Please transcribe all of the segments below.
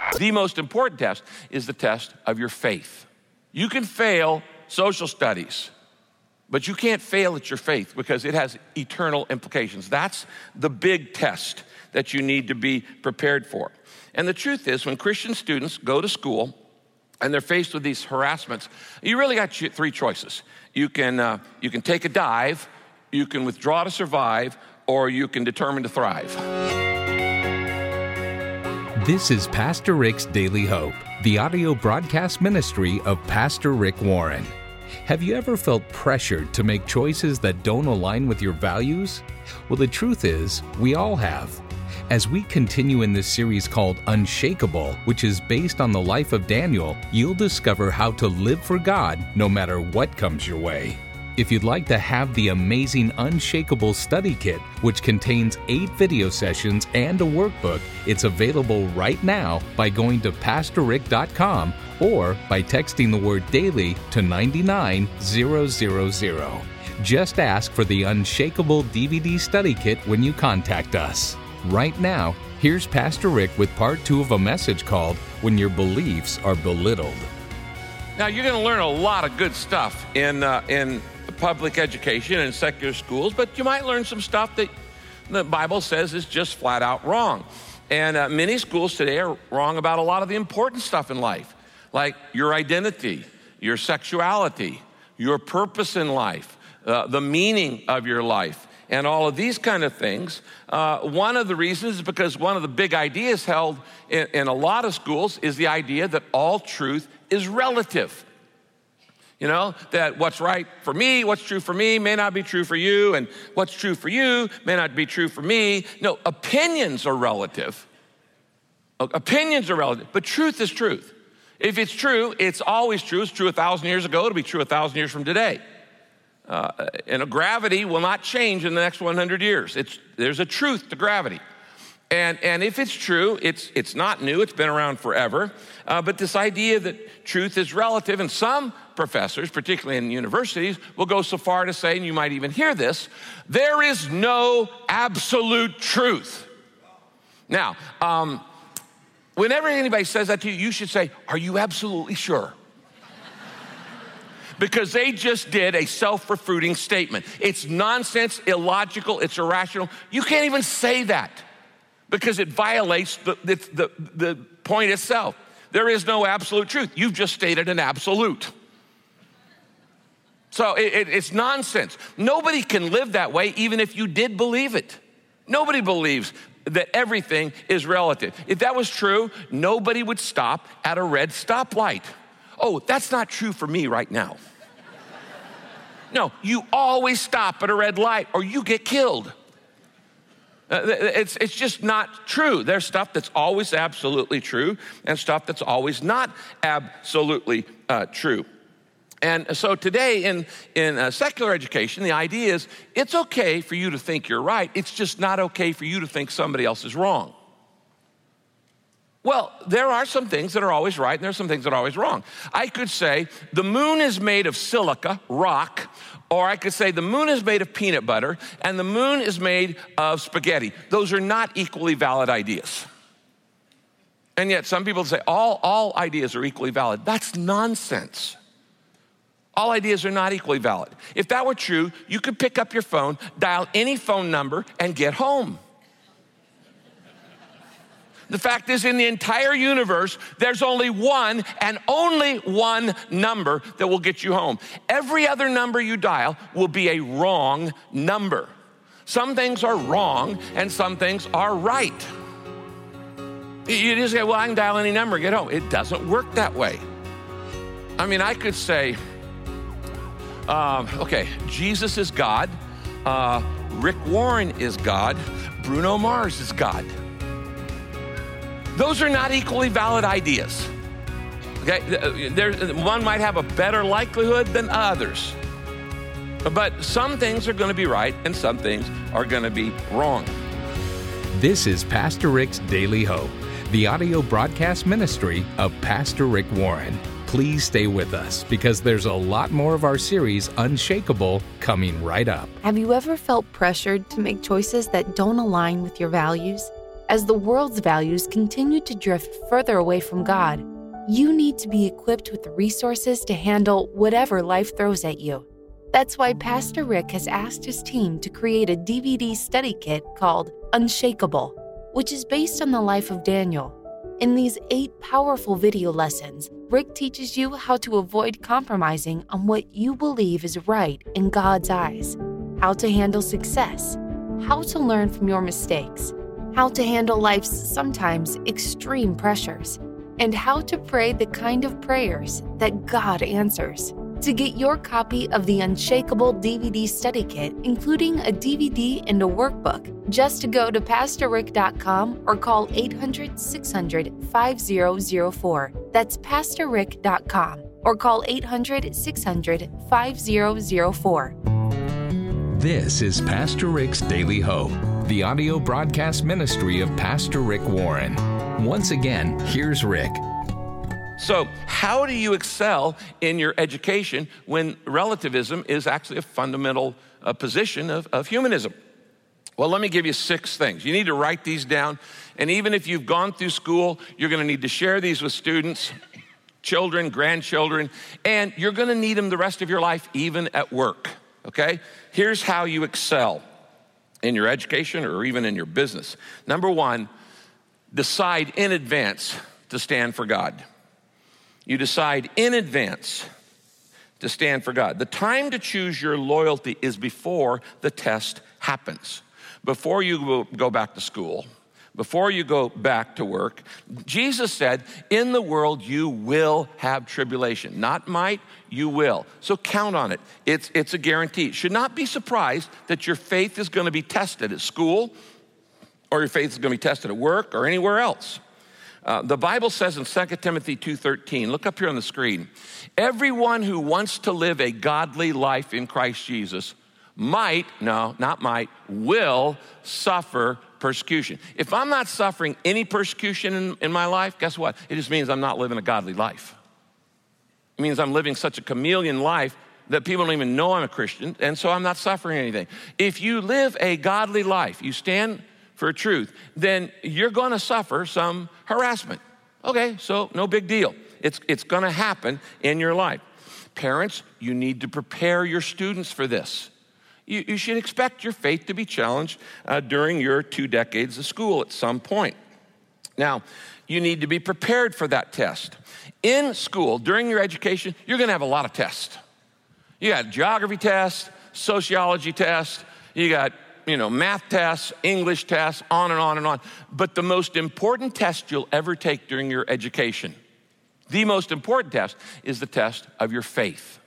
The most important test is the test of your faith. You can fail social studies, but you can't fail at your faith because it has eternal implications. That's the big test that you need to be prepared for. And the truth is, when Christian students go to school and they're faced with these harassments, you really got three choices. You can take a dive, you can withdraw to survive, or you can determine to thrive. This is Pastor Rick's Daily Hope, the audio broadcast ministry of Pastor Rick Warren. Have you ever felt pressured to make choices that don't align with your values? Well, the truth is, we all have. As we continue in this series called Unshakable, which is based on the life of Daniel, you'll discover how to live for God no matter what comes your way. If you'd like to have the amazing Unshakable study kit, which contains 8 video sessions and a workbook, it's available right now by going to PastorRick.com or by texting the word daily to 99000. Just ask for the Unshakable DVD study kit when you contact us. Right now, here's Pastor Rick with part 2 of a message called When Your Beliefs Are Belittled. Now, you're going to learn a lot of good stuff in public education and secular schools, but you might learn some stuff that the Bible says is just flat out wrong. And many schools today are wrong about a lot of the important stuff in life, like your identity, your sexuality, your purpose in life, the meaning of your life, and all of these kind of things. One of the reasons is because one of the big ideas held in a lot of schools is the idea that all truth is relative. You know, that what's right for me, what's true for me may not be true for you, and what's true for you may not be true for me. No, opinions are relative. Opinions are relative, but truth is truth. If it's true, it's always true. It's true 1,000 years ago. It'll be true 1,000 years from today. And gravity will not change in the next 100 years. There's a truth to gravity. And if it's true, it's not new. It's been around forever. But this idea that truth is relative, and some professors, particularly in universities, will go so far to say, and you might even hear this, there is no absolute truth. Now, whenever anybody says that to you, you should say, are you absolutely sure? Because they just did a self-refuting statement. It's nonsense, illogical, it's irrational. You can't even say that because it violates the point itself. There is no absolute truth. You've just stated an absolute. So it's nonsense. Nobody can live that way even if you did believe it. Nobody believes that everything is relative. If that was true, nobody would stop at a red stoplight. Oh, that's not true for me right now. No, you always stop at a red light or you get killed. It's just not true. There's stuff that's always absolutely true and stuff that's always not absolutely true. And so today in secular education, the idea is it's okay for you to think you're right. It's just not okay for you to think somebody else is wrong. Well, there are some things that are always right, and there are some things that are always wrong. I could say the moon is made of silica, rock, or I could say the moon is made of peanut butter, and the moon is made of spaghetti. Those are not equally valid ideas. And yet some people say all ideas are equally valid. That's nonsense. All ideas are not equally valid. If that were true, you could pick up your phone, dial any phone number, and get home. The fact is, in the entire universe, there's only one and only one number that will get you home. Every other number you dial will be a wrong number. Some things are wrong and some things are right. You just say, well, I can dial any number and get home. It doesn't work that way. I mean, I could say, okay, Jesus is God. Rick Warren is God. Bruno Mars is God. Those are not equally valid ideas. Okay, one might have a better likelihood than others. But some things are going to be right and some things are going to be wrong. This is Pastor Rick's Daily Hope, the audio broadcast ministry of Pastor Rick Warren. Please stay with us because there's a lot more of our series, Unshakable, coming right up. Have you ever felt pressured to make choices that don't align with your values? As the world's values continue to drift further away from God, you need to be equipped with the resources to handle whatever life throws at you. That's why Pastor Rick has asked his team to create a DVD study kit called Unshakable, which is based on the life of Daniel. In these 8 powerful video lessons, Rick teaches you how to avoid compromising on what you believe is right in God's eyes, how to handle success, how to learn from your mistakes, how to handle life's sometimes extreme pressures, and how to pray the kind of prayers that God answers. To get your copy of the Unshakable DVD study kit, including a DVD and a workbook, just go to PastorRick.com or call 800-600-5004. That's PastorRick.com or call 800-600-5004. This is Pastor Rick's Daily Hope, the audio broadcast ministry of Pastor Rick Warren. Once again, here's Rick. So how do you excel in your education when relativism is actually a fundamental position of humanism? Well, let me give you 6 things. You need to write these down. And even if you've gone through school, you're going to need to share these with students, children, grandchildren, and you're going to need them the rest of your life, even at work, okay? Here's how you excel in your education or even in your business. Number 1, decide in advance to stand for God. You decide in advance to stand for God. The time to choose your loyalty is before the test happens. Before you go back to school, before you go back to work, Jesus said, in the world you will have tribulation. Not might, you will. So count on it. It's a guarantee. Should not be surprised that your faith is going to be tested at school or your faith is going to be tested at work or anywhere else. The Bible says in 2 Timothy 2:13, look up here on the screen, everyone who wants to live a godly life in Christ Jesus will suffer persecution. If I'm not suffering any persecution in my life, guess what? It just means I'm not living a godly life. It means I'm living such a chameleon life that people don't even know I'm a Christian, and so I'm not suffering anything. If you live a godly life, you stand for truth, then you're going to suffer some harassment. Okay, so no big deal. It's going to happen in your life. Parents, you need to prepare your students for this. You should expect your faith to be challenged during your 2 decades of school at some point. Now, you need to be prepared for that test. In school, during your education, you're going to have a lot of tests. You got geography tests, sociology tests, you got math tests, English tests, on and on and on. But the most important test you'll ever take during your education, the most important test is the test of your faith.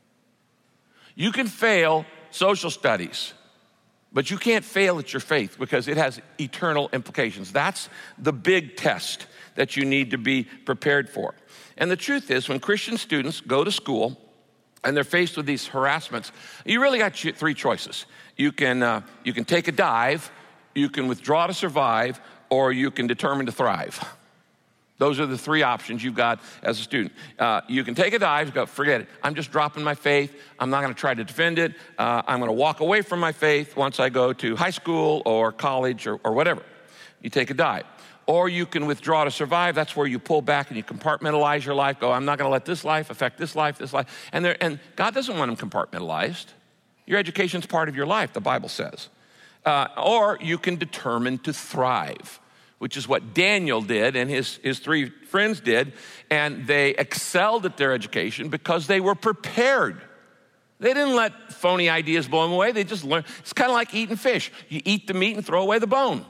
You can fail social studies, but you can't fail at your faith because it has eternal implications. That's the big test that you need to be prepared for. And the truth is, when Christian students go to school and they're faced with these harassments, you really got 3 choices. You can take a dive, you can withdraw to survive, or you can determine to thrive. Those are the 3 options you've got as a student. You can take a dive, go, forget it. I'm just dropping my faith. I'm not going to try to defend it. I'm going to walk away from my faith once I go to high school or college or whatever. You take a dive. Or you can withdraw to survive. That's where you pull back and you compartmentalize your life. Go, I'm not going to let this life affect this life, this life. And God doesn't want them compartmentalized. Your education's part of your life, the Bible says. Or you can determine to thrive, which is what Daniel did and his 3 friends did. And they excelled at their education because they were prepared. They didn't let phony ideas blow them away. They just learned. It's kind of like eating fish. You eat the meat and throw away the bone.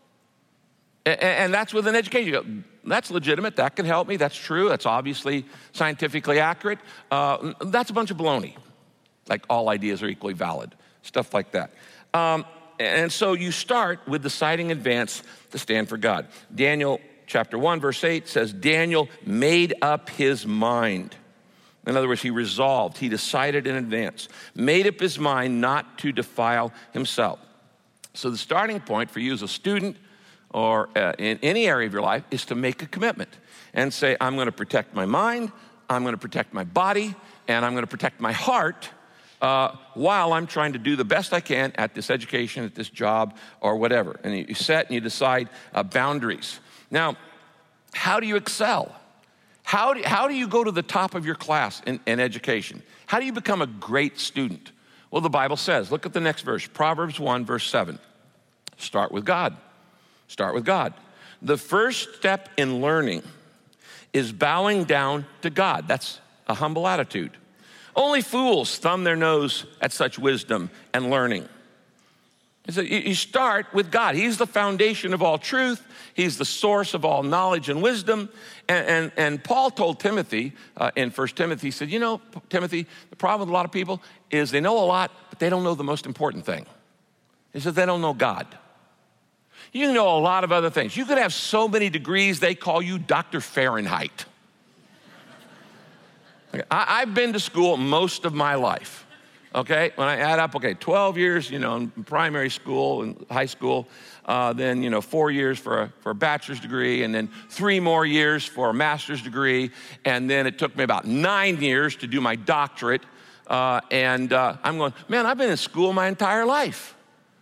And that's with an education. You go, that's legitimate. That can help me. That's true. That's obviously scientifically accurate. That's a bunch of baloney. Like all ideas are equally valid. Stuff like that. And so you start with deciding in advance to stand for God. Daniel chapter 1, verse 8 says, Daniel made up his mind. In other words, he resolved, he decided in advance, made up his mind not to defile himself. So the starting point for you as a student or in any area of your life is to make a commitment and say, I'm going to protect my mind, I'm going to protect my body, and I'm going to protect my heart while I'm trying to do the best I can at this education, at this job, or whatever. And you set and you decide boundaries. Now, how do you excel? How do you go to the top of your class in education? How do you become a great student? Well, the Bible says, look at the next verse, Proverbs 1, verse 7. Start with God. Start with God. The first step in learning is bowing down to God. That's a humble attitude. Only fools thumb their nose at such wisdom and learning. So you start with God. He's the foundation of all truth. He's the source of all knowledge and wisdom. And Paul told Timothy in 1 Timothy, he said, Timothy, the problem with a lot of people is they know a lot, but they don't know the most important thing. He said they don't know God. You can know a lot of other things. You could have so many degrees, they call you Dr. Fahrenheit. Okay, I've been to school most of my life. Okay, when I add up, 12 years, in primary school and high school, then, 4 years for a bachelor's degree, and then 3 more years for a master's degree, and then it took me about 9 years to do my doctorate, and I'm going, man, I've been in school my entire life.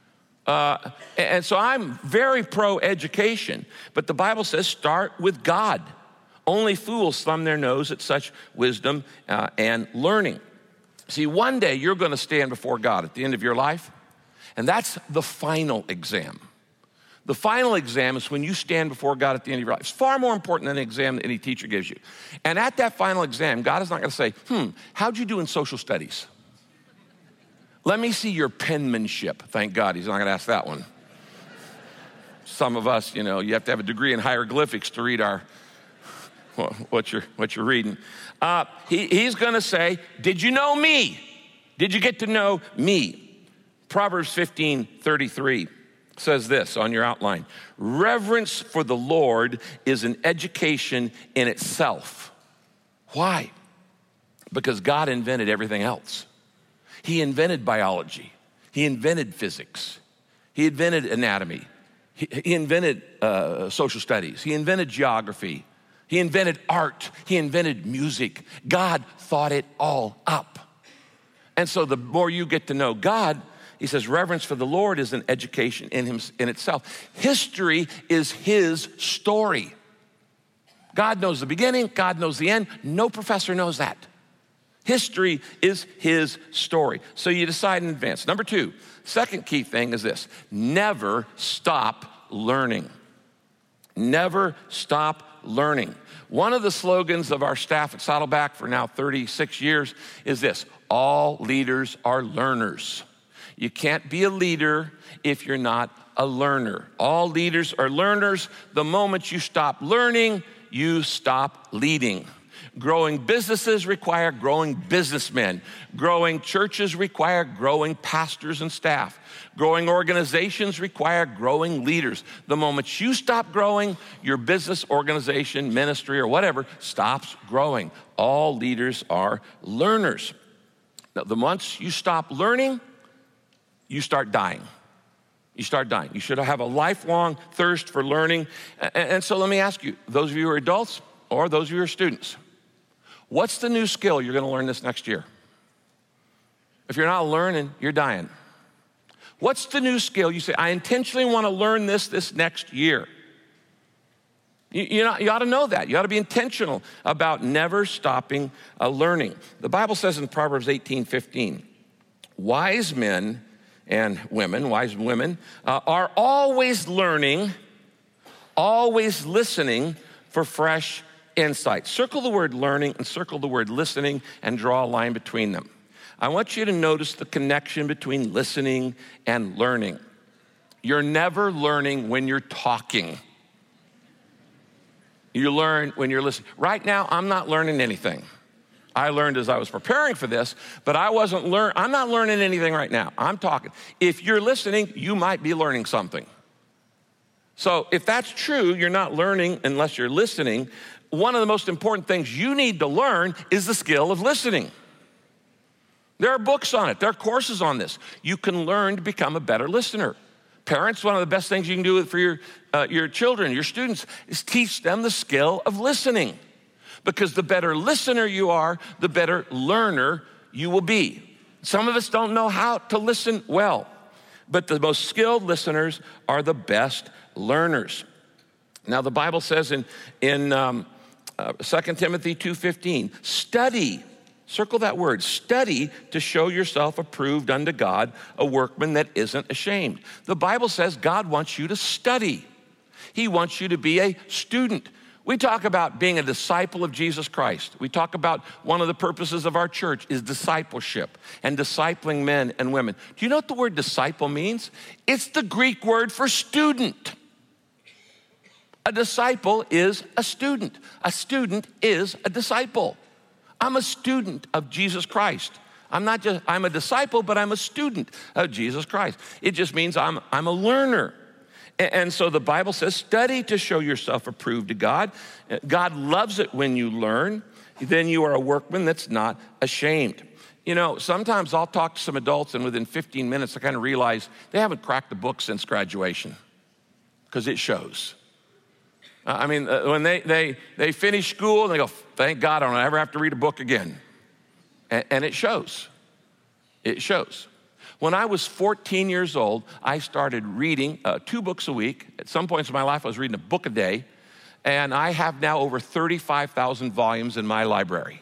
And so I'm very pro-education, but the Bible says start with God. Only fools thumb their nose at such wisdom and learning. See, one day you're going to stand before God at the end of your life, and that's the final exam. The final exam is when you stand before God at the end of your life. It's far more important than an exam that any teacher gives you. And at that final exam, God is not going to say, how'd you do in social studies? Let me see your penmanship. Thank God he's not going to ask that one. Some of us, you have to have a degree in hieroglyphics to read what you're reading. He's going to say, did you know me? Did you get to know me? Proverbs 15:33 says this on your outline. Reverence for the Lord is an education in itself. Why? Because God invented everything else. He invented biology. He invented physics. He invented anatomy. He invented social studies. He invented geography. He invented art. He invented music. God thought it all up. And so the more you get to know God, he says reverence for the Lord is an education in itself. History is his story. God knows the beginning. God knows the end. No professor knows that. History is his story. So you decide in advance. Number 2, second key thing is this. Never stop learning. Never stop learning. One of the slogans of our staff at Saddleback for now 36 years is this: all leaders are learners. You can't be a leader if you're not a learner. All leaders are learners. The moment you stop learning, you stop leading. Growing businesses require growing businessmen. Growing churches require growing pastors and staff. Growing organizations require growing leaders. The moment you stop growing, your business, organization, ministry, or whatever stops growing. All leaders are learners. Now, the months you stop learning, you start dying. You start dying. You should have a lifelong thirst for learning. And so let me ask you, those of you who are adults or those of you who are students, what's the new skill you're going to learn this next year? If you're not learning, you're dying. What's the new skill? You say, I intentionally want to learn this next year. You ought to know that. You ought to be intentional about never stopping learning. The Bible says in Proverbs 18:15, wise men and women, are always learning, always listening for fresh insight. Circle the word learning and circle the word listening and draw a line between them. I want you to notice the connection between listening and learning. You're never learning when you're talking. You learn when you're listening. Right now, I'm not learning anything. I learned as I was preparing for this, but I'm not learning anything right now. I'm talking. If you're listening, you might be learning something. So if that's true, you're not learning unless you're listening. One of the most important things you need to learn is the skill of listening. There are books on it. There are courses on this. You can learn to become a better listener. Parents, one of the best things you can do for your children, your students, is teach them the skill of listening. Because the better listener you are, the better learner you will be. Some of us don't know how to listen well, but the most skilled listeners are the best learners. Now, the Bible says in 2 Timothy 2:15, study, circle that word, study to show yourself approved unto God, a workman that isn't ashamed. The Bible says God wants you to study. He wants you to be a student. We talk about being a disciple of Jesus Christ. We talk about one of the purposes of our church is discipleship and discipling men and women. Do you know what the word disciple means? It's the Greek word for student. A disciple is a student. A student is a disciple. I'm a student of Jesus Christ. I'm a disciple, but I'm a student of Jesus Christ. It just means I'm a learner. And so the Bible says, study to show yourself approved to God. God loves it when you learn. Then you are a workman that's not ashamed. You know, sometimes I'll talk to some adults and within 15 minutes I kind of realize they haven't cracked the book since graduation because it shows. When they finish school and they go, thank God I don't ever have to read a book again. And it shows. It shows. When I was 14 years old, I started reading 2 books a week. At some points in my life, I was reading a book a day. And I have now over 35,000 volumes in my library.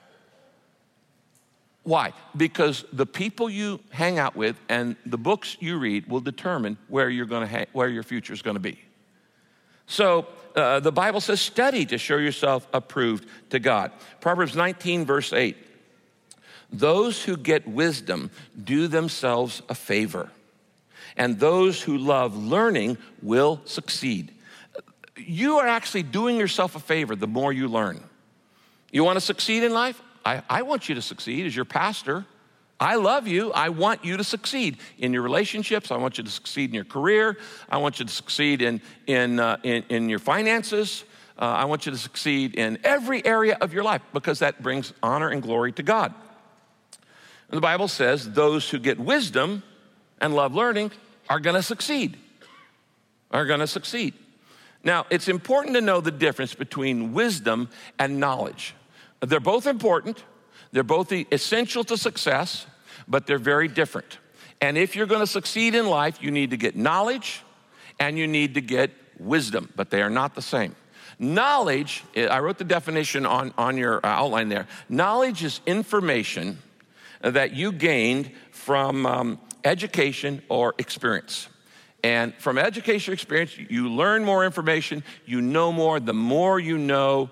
Why? Because the people you hang out with and the books you read will determine where your future is going to be. So the Bible says, study to show yourself approved to God. Proverbs 19, verse 8. Those who get wisdom do themselves a favor, and those who love learning will succeed. You are actually doing yourself a favor the more you learn. You want to succeed in life? I want you to succeed as your pastor. I love you. I want you to succeed in your relationships. I want you to succeed in your career. I want you to succeed in your finances. I want you to succeed in every area of your life because that brings honor and glory to God. And the Bible says those who get wisdom and love learning are going to succeed. Are going to succeed. Now, it's important to know the difference between wisdom and knowledge. They're both important. They're both essential to success, but they're very different. And if you're going to succeed in life, you need to get knowledge and you need to get wisdom, but they are not the same. Knowledge, I wrote the definition on your outline there. Knowledge is information that you gained from education or experience. And from education or experience, you learn more information, you know more. The more you know,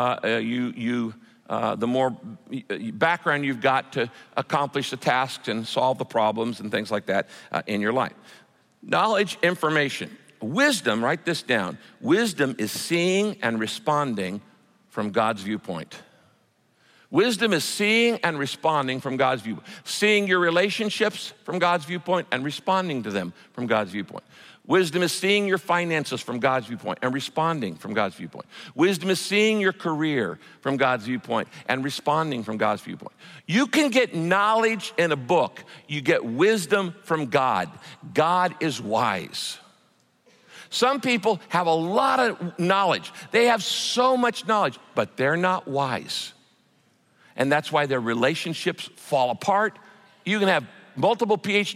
the more background you've got to accomplish the tasks and solve the problems and things like that in your life. Knowledge, information. Wisdom, write this down. Wisdom is seeing and responding from God's viewpoint. Wisdom is seeing and responding from God's viewpoint. Seeing your relationships from God's viewpoint and responding to them from God's viewpoint. Wisdom is seeing your finances from God's viewpoint and responding from God's viewpoint. Wisdom is seeing your career from God's viewpoint and responding from God's viewpoint. You can get knowledge in a book. You get wisdom from God. God is wise. Some people have a lot of knowledge. They have so much knowledge, but they're not wise. And that's why their relationships fall apart. You can have multiple PhD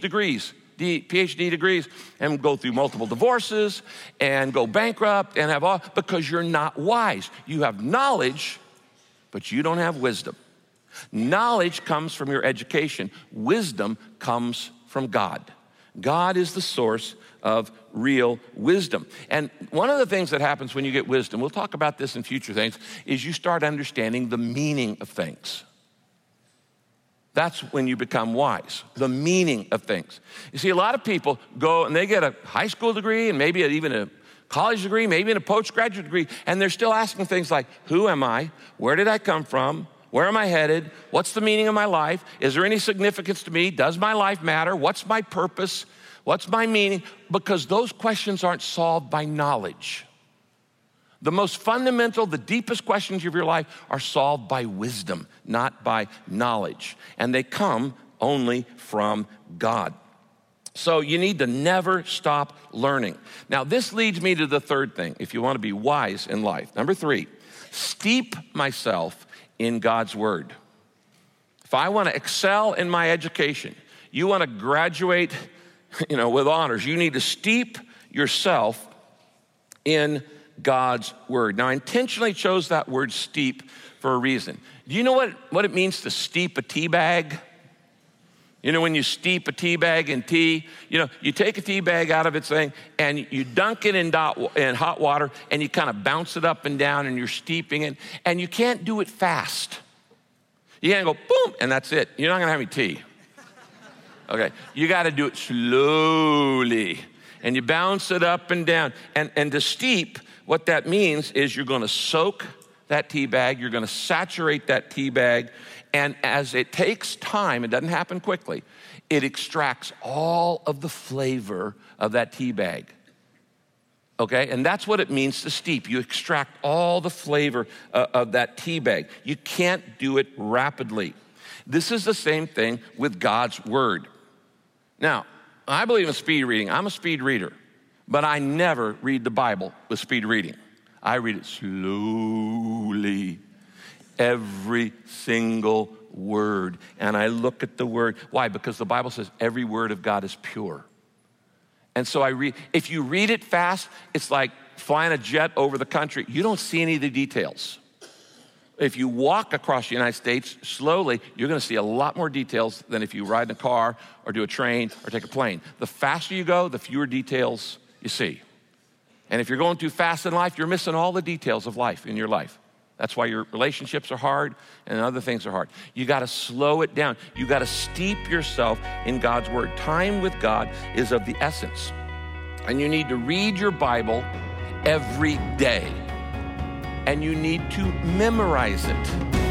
degrees and go through multiple divorces and go bankrupt and have all, because you're not wise. You have knowledge, but you don't have wisdom. Knowledge comes from your education. Wisdom comes from God. God is the source of real wisdom. And one of the things that happens when you get wisdom, we'll talk about this in future things, is you start understanding the meaning of things. That's when you become wise, the meaning of things. You see, a lot of people go and they get a high school degree and maybe even a college degree, maybe a postgraduate degree, and they're still asking things like, who am I? Where did I come from? Where am I headed? What's the meaning of my life? Is there any significance to me? Does my life matter? What's my purpose? What's my meaning? Because those questions aren't solved by knowledge. The most fundamental, the deepest questions of your life are solved by wisdom, not by knowledge. And they come only from God. So you need to never stop learning. Now, this leads me to the third thing, if you want to be wise in life. Number 3, steep myself in God's word. If I want to excel in my education, you want to graduate, with honors, you need to steep yourself in God's word. Now, I intentionally chose that word steep for a reason. Do you know what it means to steep a tea bag? When you steep a tea bag in tea, you take a tea bag out of its thing and you dunk it in hot water and you kind of bounce it up and down and you're steeping it, and you can't do it fast. You can't go boom and that's it. You're not gonna have any tea. Okay, you gotta do it slowly and you bounce it up and down. And to steep, what that means is you're gonna soak that tea bag, you're gonna saturate that tea bag, and as it takes time, it doesn't happen quickly, it extracts all of the flavor of that tea bag. Okay, and that's what it means to steep. You extract all the flavor of that tea bag. You can't do it rapidly. This is the same thing with God's word. Now, I believe in speed reading. I'm a speed reader, but I never read the Bible with speed reading. I read it slowly, every single word, and I look at the word. Why? Because the Bible says every word of God is pure. And so if you read it fast, it's like flying a jet over the country. You don't see any of the details. If you walk across the United States slowly, you're gonna see a lot more details than if you ride in a car or do a train or take a plane. The faster you go, the fewer details you see. And if you're going too fast in life, you're missing all the details of life in your life. That's why your relationships are hard and other things are hard. You gotta slow it down. You gotta steep yourself in God's word. Time with God is of the essence. And you need to read your Bible every day. And you need to memorize it.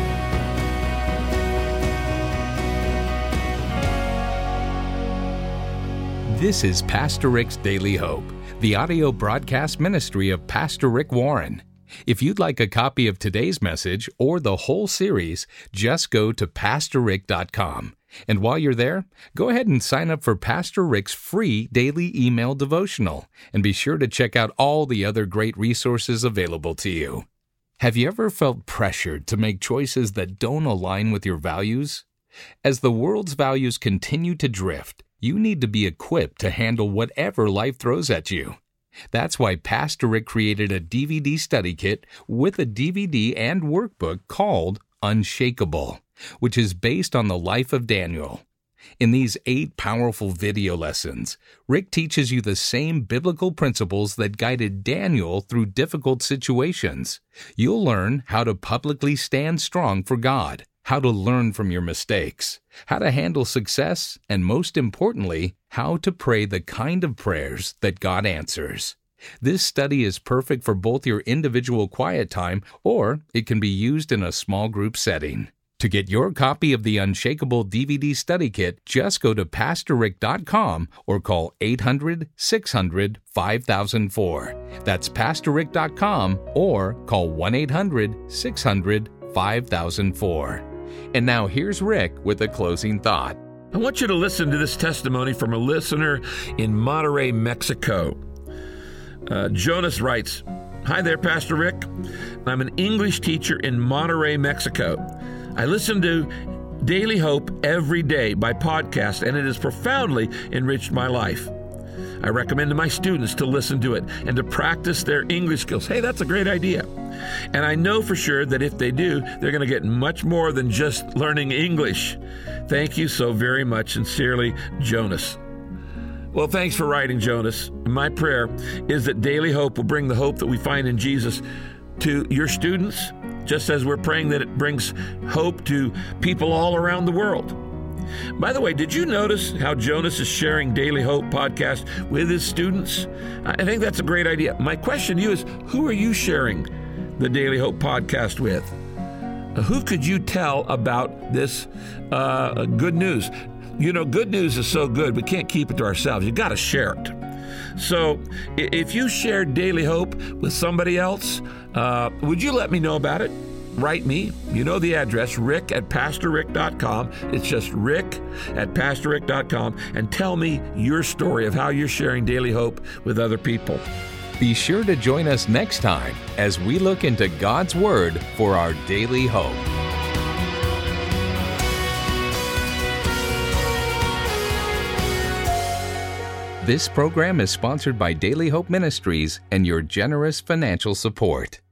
This is Pastor Rick's Daily Hope, the audio broadcast ministry of Pastor Rick Warren. If you'd like a copy of today's message or the whole series, just go to PastorRick.com. And while you're there, go ahead and sign up for Pastor Rick's free daily email devotional. And be sure to check out all the other great resources available to you. Have you ever felt pressured to make choices that don't align with your values? As the world's values continue to drift, you need to be equipped to handle whatever life throws at you. That's why Pastor Rick created a DVD study kit with a DVD and workbook called Unshakable, which is based on the life of Daniel. In these 8 powerful video lessons, Rick teaches you the same biblical principles that guided Daniel through difficult situations. You'll learn how to publicly stand strong for God, how to learn from your mistakes, how to handle success, and most importantly, how to pray the kind of prayers that God answers. This study is perfect for both your individual quiet time, or it can be used in a small group setting. To get your copy of the Unshakable DVD study kit, just go to PastorRick.com or call 800-600-5004. That's PastorRick.com or call 1-800-600-5004. And now here's Rick with a closing thought. I want you to listen to this testimony from a listener in Monterrey, Mexico. Jonas writes, "Hi there, Pastor Rick. I'm an English teacher in Monterrey, Mexico. I listen to Daily Hope every day by podcast, and it has profoundly enriched my life. I recommend to my students to listen to it and to practice their English skills." Hey, that's a great idea. "And I know for sure that if they do, they're going to get much more than just learning English. Thank you so very much. Sincerely, Jonas." Well, thanks for writing, Jonas. My prayer is that Daily Hope will bring the hope that we find in Jesus to your students, just as we're praying that it brings hope to people all around the world. By the way, did you notice how Jonas is sharing Daily Hope podcast with his students? I think that's a great idea. My question to you is, who are you sharing the Daily Hope podcast with? Who could you tell about this good news? You know, good news is so good, we can't keep it to ourselves. You got to share it. So if you share Daily Hope with somebody else, would you let me know about it? Write me. You know the address, rick@pastorrick.com. It's just rick@pastorrick.com. And tell me your story of how you're sharing Daily Hope with other people. Be sure to join us next time as we look into God's Word for our daily hope. This program is sponsored by Daily Hope Ministries and your generous financial support.